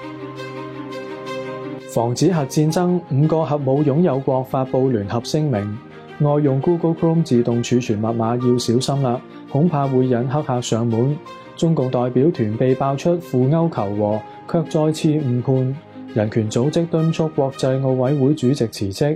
防止核戰爭，5個核武擁有國發布聯合聲明。外用 Google Chrome 自動儲存密碼要小心啦，恐怕會引黑客上門。中共代表團被爆出赴歐求和，卻再次誤判。人權組織敦促國際奧委會主席辭職。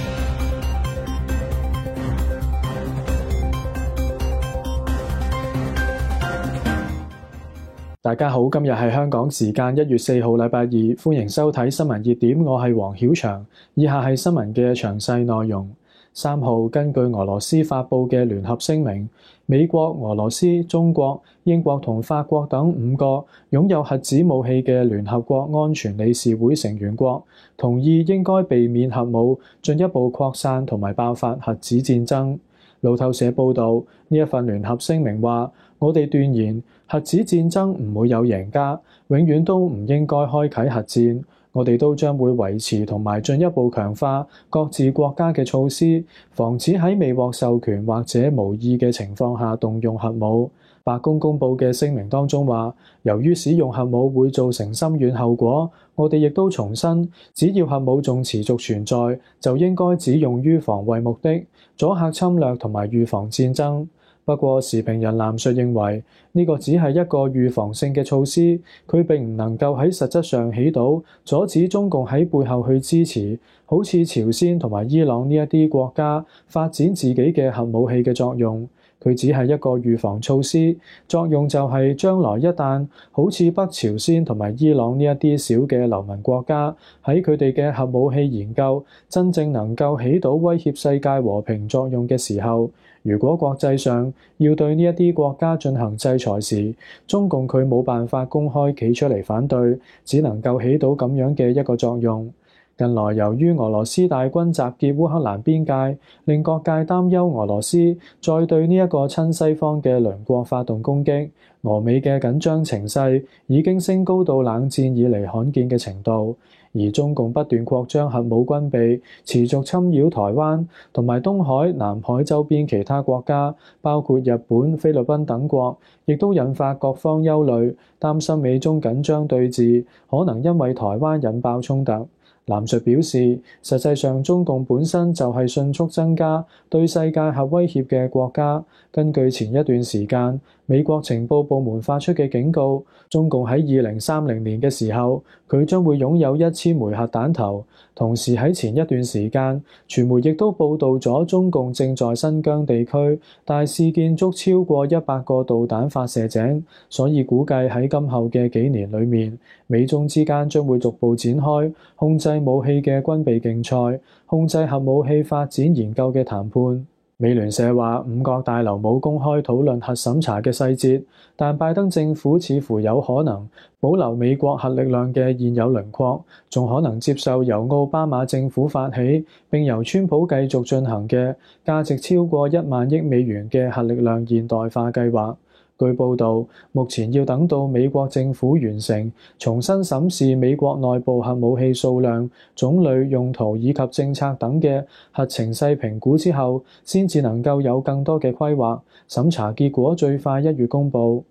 大家好，今日係香港時間1月4號禮拜二，歡迎收睇新聞熱點，我係黃曉翔。以下係新聞嘅詳細內容。3號，根據俄羅斯發布嘅聯合聲明，美國、俄羅斯、中國、英國同法國等5個擁有核子武器嘅聯合國安全理事會成員國，同意應該避免核武進一步擴散同埋爆發核子戰爭。路透社報導，呢一份聯合聲明話：我哋斷言核子戰爭唔會有贏家，永遠都唔應該開啟核戰。我哋都將會維持同埋進一步強化各自國家嘅措施，防止喺未獲授權或者無意嘅情況下動用核武。白宮公佈嘅聲明當中話，由於使用核武會造成深遠後果，我哋亦都重申，只要核武仲持續存在，就應該只用於防衛目的，阻嚇侵略同埋預防戰爭。不過，時評人藍述認為呢個只係一個預防性嘅措施，佢並唔能夠喺實質上起到阻止中共喺背後去支持好似朝鮮同埋伊朗呢一啲國家發展自己嘅核武器嘅作用。佢只係一個預防措施，作用就係將來一旦好似北朝鮮同埋伊朗呢一啲小嘅流氓國家喺佢哋嘅核武器研究真正能夠起到威脅世界和平作用嘅時候，如果國際上要對呢一啲國家進行制裁時，中共佢冇辦法公開企出嚟反對，只能夠起到咁樣嘅一個作用。近來由於俄羅斯大軍集結烏克蘭邊界，令各界擔憂俄羅斯再對呢一個親西方嘅鄰國發動攻擊，俄美嘅緊張情勢已經升高到冷戰以嚟罕見嘅程度。而中共不斷擴張核武軍備，持續侵擾台灣同埋東海、南海周邊其他國家，包括日本、菲律賓等國，亦都引發各方憂慮，擔心美中緊張對峙可能因為台灣引爆衝突。藍述表示，實際上中共本身就係迅速增加對世界核威脅嘅國家。根據前一段時間美國情報部門發出嘅警告，中共喺2030年嘅時候，佢將會擁有1000枚核彈頭。同時喺前一段時間，傳媒亦都報導咗中共正在新疆地區大肆建築超過100個導彈發射井，所以估計喺今後嘅幾年裏面，美中之間將會逐步展開控制武器嘅軍備競賽，控制核武器發展研究嘅談判。美聯社話5角大樓冇公開討論核審查嘅細節，但拜登政府似乎有可能保留美國核力量嘅現有輪廓，仲可能接受由奧巴馬政府發起並由川普繼續進行嘅價值超過1萬億美元嘅核力量現代化計劃。據報導，目前要等到美國政府完成重新審視美國內部核武器數量、種類、用途以及政策等嘅核情勢評估之後，先至能夠有更多嘅規劃。審查結果最快1月公佈。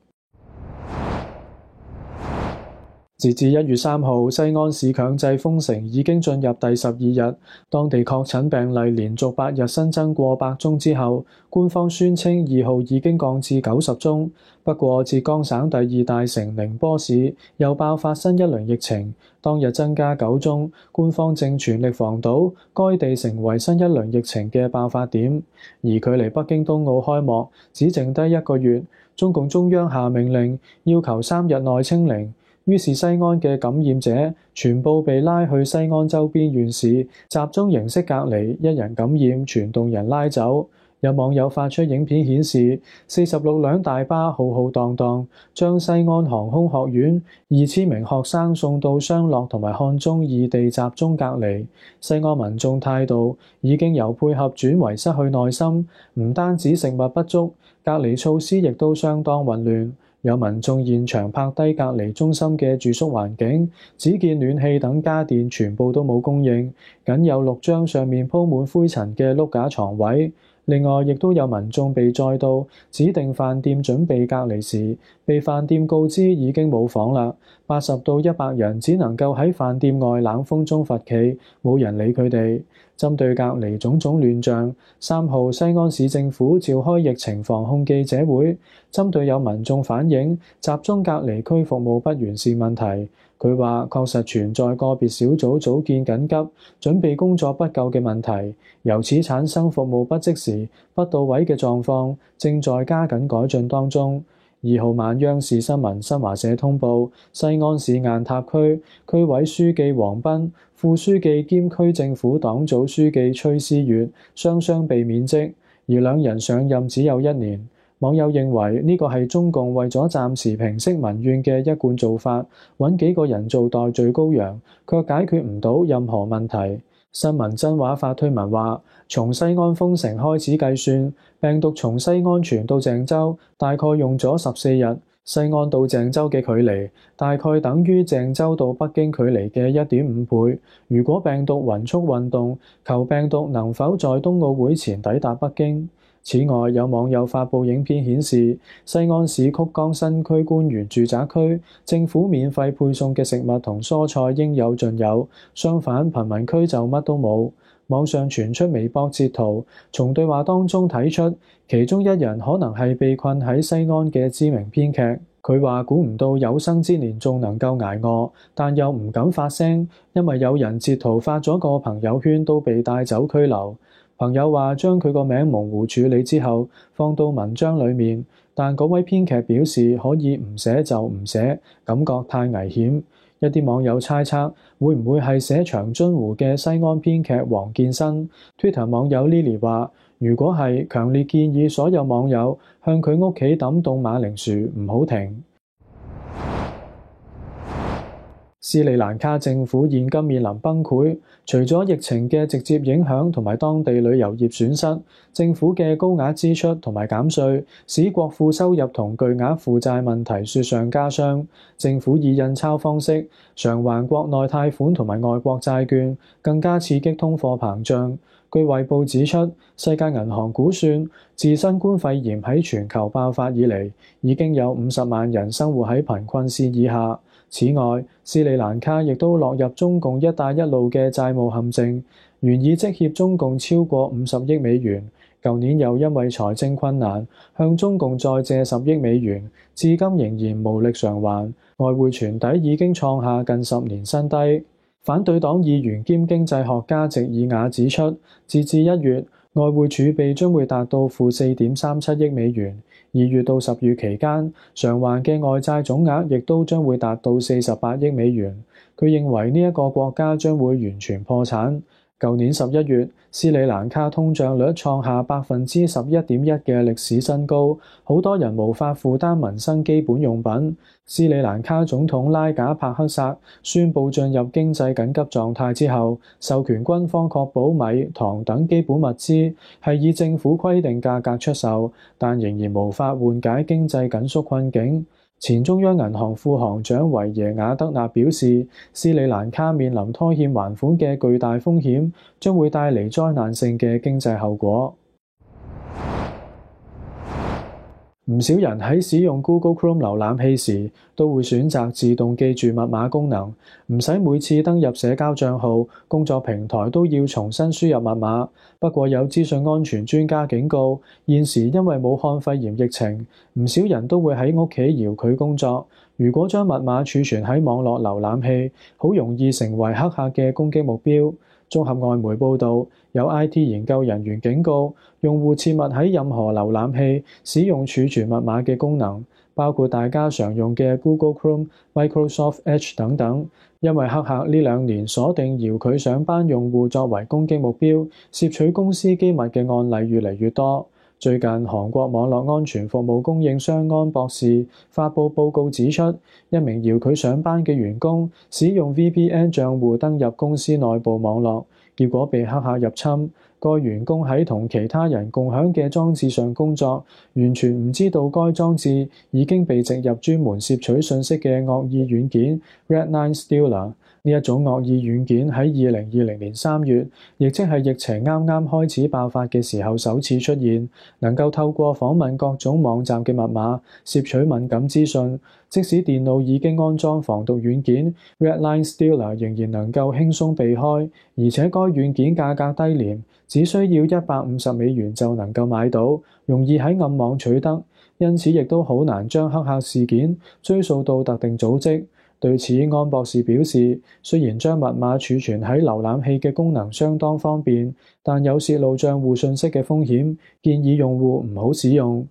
截至1月3號，西安市強制封城已經進入第12日，當地確診病例連續8日新增過百宗之後，官方宣稱2號已經降至90宗。不過，浙江省第2大城寧波市又爆發新一輪疫情，當日增加9宗，官方正全力防堵該地成為新一輪疫情嘅爆發點。而距離北京冬奧開幕只剩低1個月，中共中央下命令要求3日內清零。於是西安嘅感染者全部被拉去西安周邊縣市集中形式隔離，一人感染全棟人拉走。有網友發出影片顯示，46輛大巴浩浩蕩蕩將西安航空學院2000名學生送到雙樂同埋漢中異地集中隔離。西安民眾態度已經由配合轉為失去耐心，唔單止食物不足，隔離措施亦都相當混亂。有民眾現場拍低隔離中心嘅住宿環境，只見暖氣等家電全部都冇供應，僅有6張上面鋪滿灰塵嘅碌架床位。另外，亦都有民眾被載到指定飯店準備隔離時，被飯店告知已經冇房啦， 80到100人只能夠喺飯店外冷風中罰企，冇人理佢哋。針對隔離種種亂象，3號西安市政府召開疫情防控記者會，針對有民眾反映集中隔離區服務不完善問題，佢話確實存在個別小組組建緊急、準備工作不夠嘅問題，由此產生服務不即時、不到位嘅狀況，正在加緊改進當中。2號晚央視新聞新華社通報，西安市雁塔區區委書記王斌、副書記兼區政府黨組書記崔思悦雙雙被免職，而兩人上任只有1年。網友認為呢個係中共為咗暫時平息民怨嘅一貫做法，揾幾個人做代罪羔羊，卻解決唔到任何問題。新聞真話發推文話，從西安封城開始計算，病毒從西安傳到鄭州大概用咗14日，西安到鄭州嘅距離大概等於鄭州到北京距離嘅1.5倍。如果病毒勻速運動，求病毒能否在冬奧會前抵達北京？此外，有網友發布影片顯示，西安市曲江新區官員住宅區政府免費配送嘅食物同蔬菜應有盡有，相反貧民區就乜都冇。網上傳出微博截圖，從對話當中睇出，其中一人可能係被困喺西安嘅知名編劇。佢話估唔到有生之年仲能夠捱餓，但又唔敢發聲，因為有人截圖發咗個朋友圈都被帶走拘留。朋友話將佢個名模糊處理之後放到文章裡面，但嗰位編劇表示可以唔寫就唔寫，感覺太危險。一啲網友猜測會唔會係寫長津湖嘅西安編劇王建新。Twitter 網友 Lily 話：如果係，強烈建議所有網友向佢屋企抌凍馬鈴薯，唔好停。斯里蘭卡政府現今面臨崩潰，除咗疫情嘅直接影響同埋當地旅遊業損失，政府嘅高額支出同埋減稅，使國庫收入同巨額負債問題雪上加霜。政府以印鈔方式償還國內貸款同埋外國債券，更加刺激通貨膨脹。據衛報指出，世界銀行估算，自新冠肺炎喺全球爆發以嚟，已經有50萬人生活喺貧困線以下。此外，斯里蘭卡亦都落入中共一帶一路嘅債務陷阱，原已積欠中共超過50億美元，舊年又因為財政困難，向中共再借10億美元，至今仍然無力償還，外匯存底已經創下近10年新低。反對黨議員兼經濟學家席爾瓦指出，截至1月，外匯儲備將會達到負4.37億美元。2月到10月期間，償還嘅外債總額亦都將會達到48億美元。佢認為呢一個國家將會完全破產。舊年11月，斯里蘭卡通脹率創下11.1%嘅歷史新高，好多人無法負擔民生基本用品。斯里蘭卡總統拉賈帕克薩宣布進入經濟緊急狀態之後，授權軍方確保米、糖等基本物資係以政府規定價格出售，但仍然無法緩解經濟緊縮困境。前中央銀行副行長維耶瓦德納表示，斯里蘭卡面臨拖欠還款嘅巨大風險，將會帶嚟災難性嘅經濟後果。唔少人喺使用 Google Chrome 瀏覽器時，都會選擇自動記住密碼功能，唔使每次登入社交帳號、工作平台都要重新輸入密碼。不過有資訊安全專家警告，現時因為武漢肺炎疫情，唔少人都會喺屋企遙距工作。如果將密碼儲存喺網絡瀏覽器，好容易成為黑客嘅攻擊目標。綜合外媒報導，有 IT 研究人員警告，用戶切勿喺任何瀏覽器使用儲存密碼嘅功能，包括大家常用嘅 Google Chrome、Microsoft Edge 等等，因為黑客呢2年鎖定遙距上班用戶作為攻擊目標，竊取公司機密嘅案例越嚟越多。最近，韓國網絡安全服務供應商安博士發布報告指出，一名遙距上班嘅員工使用 VPN 帳戶登入公司內部網絡，結果被黑客入侵。該員工喺同其他人共享嘅裝置上工作，完全唔知道該裝置已經被植入專門攝取信息嘅惡意軟件 Redline Stealer。呢一種惡意軟件喺2020年3月，亦即係疫情啱啱開始爆發嘅時候首次出現，能夠透過訪問各種網站嘅密碼，攝取敏感資訊， 即使電腦已經安裝防毒軟件 Redline Stealer 仍然能夠輕鬆避開，而且該軟件價格低廉，只需要$150就能夠買到，容易喺暗網取得，因此亦都好難將黑客事件追溯到特定組織。對此，安博士表示，雖然將密碼儲存喺瀏覽器嘅功能相當方便，但有洩露帳戶信息嘅風險，建議用戶唔好使用。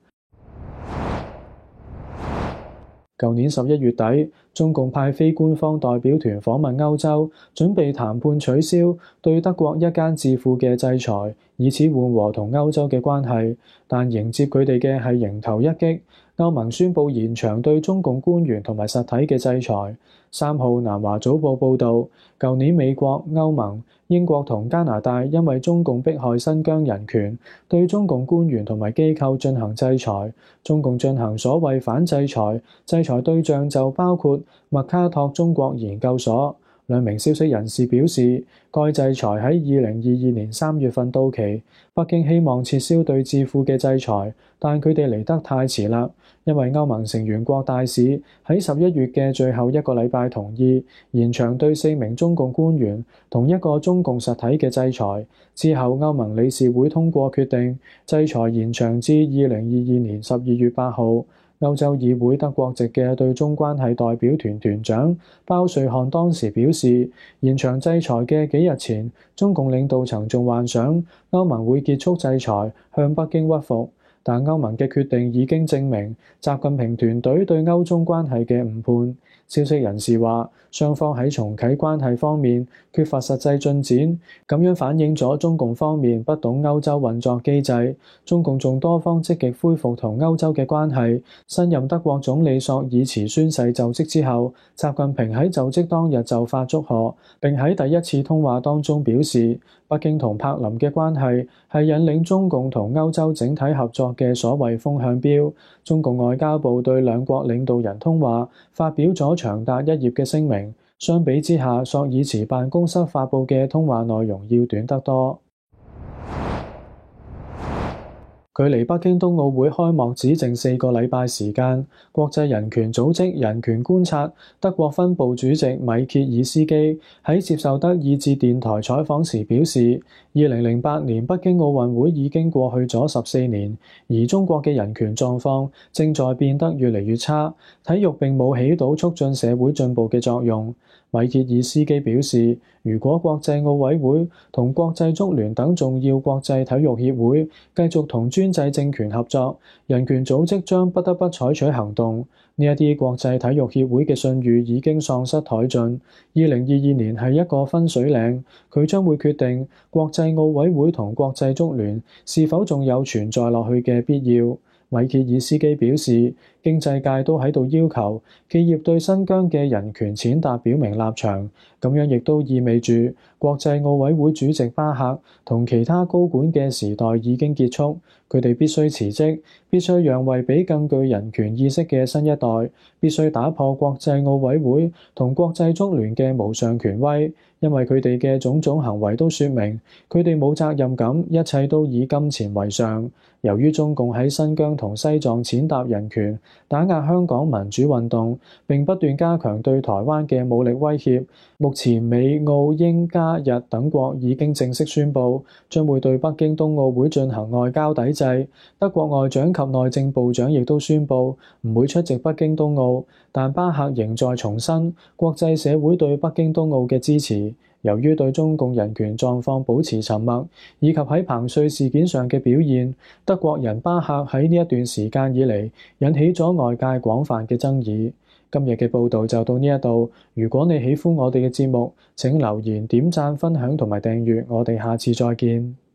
舊年11月底，中共派非官方代表團訪問歐洲，準備談判取消對德國一間智庫嘅制裁，以此緩和同歐洲嘅關係。但迎接佢哋嘅係迎頭一擊，歐盟宣布延長對中共官員同埋實體嘅制裁。3號南華早報報導，舊年美國、歐盟、英國同加拿大因為中共迫害新疆人權，對中共官員同埋機構進行制裁。中共進行所謂反制裁，制裁對象就包括麥卡托中國研究所。兩名消息人士表示，該制裁喺2022年3月份到期。北京希望撤銷對智庫嘅制裁，但佢哋嚟得太遲啦，因為歐盟成員國大使喺11月嘅最後一個禮拜同意延長對4名中共官員同一個中共實體嘅制裁。之後，歐盟理事會通過決定，制裁延長至2022年12月8號。歐洲議會德國籍嘅對中關係代表團團長包瑞漢當時表示，延長制裁嘅幾日前，中共領導層仲幻想歐盟會結束制裁，向北京屈服。但歐盟嘅決定已經證明習近平團隊對歐中關係嘅誤判。消息人士話，雙方喺重啟關係方面缺乏實際進展，咁樣反映咗中共方面不懂歐洲運作機制。中共仲多方積極恢復同歐洲嘅關係。新任德國總理朔爾茨宣誓就職之後，習近平喺就職當日就發祝賀，並喺第一次通話當中表示，北京同柏林嘅關係係引領中共同歐洲整體合作嘅所謂風向標。中共外交部對兩國領導人通話發表咗長達1頁嘅聲明，相比之下，朔爾茨辦公室發布嘅通話內容要短得多。距離北京冬奧會開幕只剩4個禮拜時間，國際人權組織人權觀察德國分部主席米歇爾斯基喺接受德意志電台採訪時表示，2008年北京奧運會已經過去咗14年，而中國嘅人權狀況正在變得越嚟越差，體育並冇起到促進社會進步嘅作用。米歇爾斯基表示，如果國際奧委會同國際足聯等重要國際體育協會繼續同專制政權合作，人權組織將不得不採取行動。呢一啲國際體育協會嘅信譽已經喪失殆盡。2022年係一個分水嶺，佢將會決定國際奧委會同國際足聯是否仲有存在落去嘅必要。米歇爾斯基表示，經濟界都喺度要求企業對新疆嘅人權踐踏表明立場，咁樣亦都意味住國際奧委會主席巴赫同其他高管嘅時代已經結束，佢哋必須辭職，必須讓位俾更具人權意識嘅新一代，必須打破國際奧委會同國際足聯嘅無上權威，因為佢哋嘅種種行為都說明佢哋冇責任感，一切都以金錢為上。由於中共喺新疆同西藏踐踏人權，打壓香港民主運動，並不斷加強對台灣嘅武力威脅，目前美、澳、英、加、日等國已經正式宣布將會對北京冬奧會進行外交抵制。德國外長及內政部長亦都宣布唔會出席北京冬奧，但巴赫仍在重申國際社會對北京冬奧嘅支持。由於對中共人權狀況保持沉默，以及喺彭帥事件上嘅表現，德國人巴赫喺呢一段時間以嚟引起咗外界廣泛嘅爭議。今日嘅報導就到呢一度。如果你喜歡我哋嘅節目，請留言、點讚、分享同埋訂閱。我哋下次再見。